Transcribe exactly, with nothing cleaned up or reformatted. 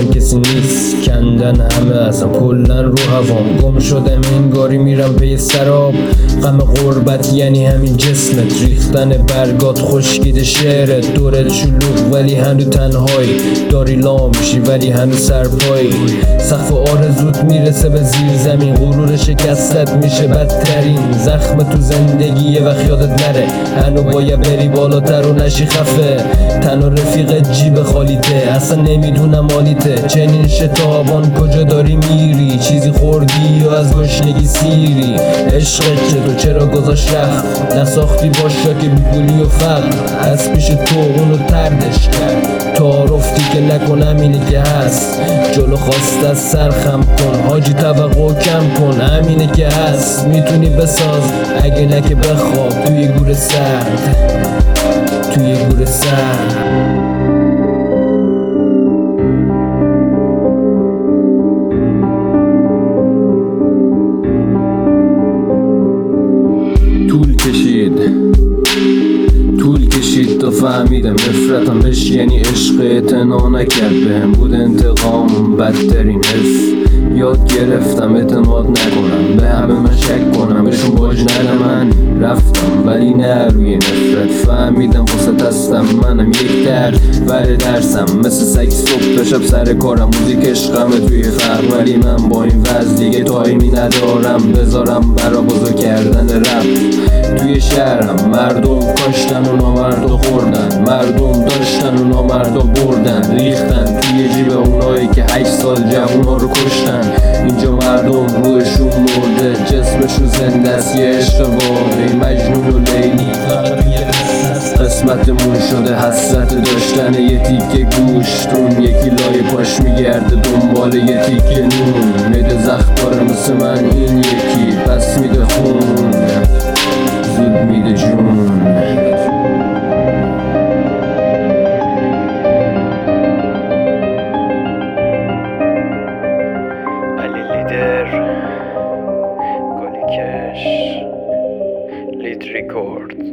اصلا کسی نیست، کندن همه اصلا کلن رو هوام. گم شدم انگاری میرم پی سراب، غم غربت یعنی همین جسمت، ریختن برگات خشکیده شعرت. دورت شلوغ ولی هنو تنهایی، داری لا میشی ولی هنو سرپایی. سقف آرزوت میرسه به زیر زمین، غرور شکستت میشه بدترین زخم تو زندگیه وقت یادت نره. هنو باید بری بالاتر و نشی خفه، تنها رفیق جیب خالیته، اصلا نمیدونم مالیته. چنین شتابان کجا داری میری؟ چیزی خوردی یا از گشنگی سیری؟ عشقت چه تو چرا گذاشت رخت؟ نساختی باشا که بیگولی و فقر از پیش تو اونو تردش کرد. تعارفتی که نکنم اینه که هست، جلو خواست از سرخم کن حاجی، توقع کم کن همینه که هست. میتونی بساز اگه نه که بخواب توی گور سرد، توی گور سرد. طول کشید طول کشید تا فهمیدم نفرتم بهش یعنی عشق. اعتنا نکرد بهم، بود انتقام بدترین حس. یاد گرفتم اعتماد نکنم به همه، من شک کنم بهشون باج ندم. من رفتم ولی نه روی نفرت، فهمیدم وسط هستم منم یک درد ولی درسم. مثل سگ صبح تا شب سر کارم، موزیک عشقمه توی فرق، ولی من با این وضع دیگه تایمی ندارم بذارم برا بزرگ کردن رپ. توی شهرم مردم کاشتن و نامردا خوردن، مردم داشتن و نامردا بردن، ریختن توی جیب اونایی که هشت سال جوونا رو کشتن. اینجا مردم روحشون مرده، جسمشون زنده است، یه عشق واقعی مجنون و لیلی فقط یه قسمتمون شده حسرت داشتن یه تیکه گوشت. اون یکی لای پاش میگرده دنبال یه تیکه نون، میده زخم داره مثل من این یکی، پس میده خون زود میده جون. علی لیدر، گلی کش، لیت ریکورد.